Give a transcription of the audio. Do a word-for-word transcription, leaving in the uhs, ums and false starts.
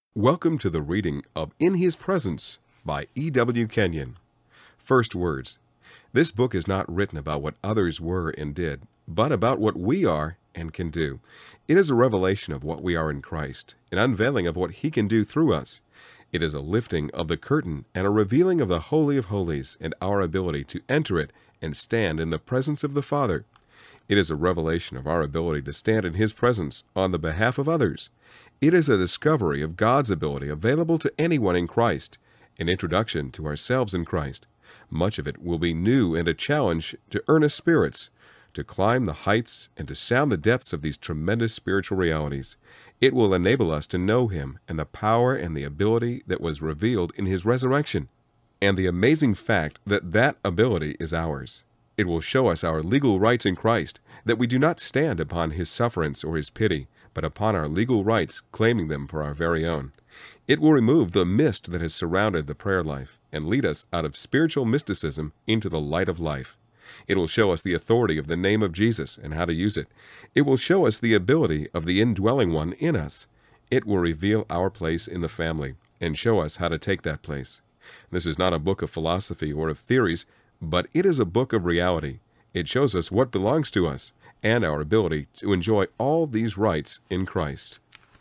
Welcome to the reading of In His Presence by E W Kenyon. First words. This book is not written about what others were and did, but about what we are and can do. It is a revelation of what we are in Christ, an unveiling of what He can do through us. It is a lifting of the curtain and a revealing of the Holy of Holies and our ability to enter it and stand in the presence of the Father. It is a revelation of our ability to stand in His presence on the behalf of others. It is a discovery of God's ability available to anyone in Christ, an introduction to ourselves in Christ. Much of it will be new and a challenge to earnest spirits, to climb the heights and to sound the depths of these tremendous spiritual realities. It will enable us to know Him and the power and the ability that was revealed in His resurrection, and the amazing fact that that ability is ours. It will show us our legal rights in Christ, that we do not stand upon His sufferance or His pity, but upon our legal rights, claiming them for our very own. It will remove the mist that has surrounded the prayer life and lead us out of spiritual mysticism into the light of life. It will show us the authority of the name of Jesus and how to use it. It will show us the ability of the indwelling one in us. It will reveal our place in the family and show us how to take that place. This is not a book of philosophy or of theories, but it is a book of reality. It shows us what belongs to us and our ability to enjoy all these rights in Christ.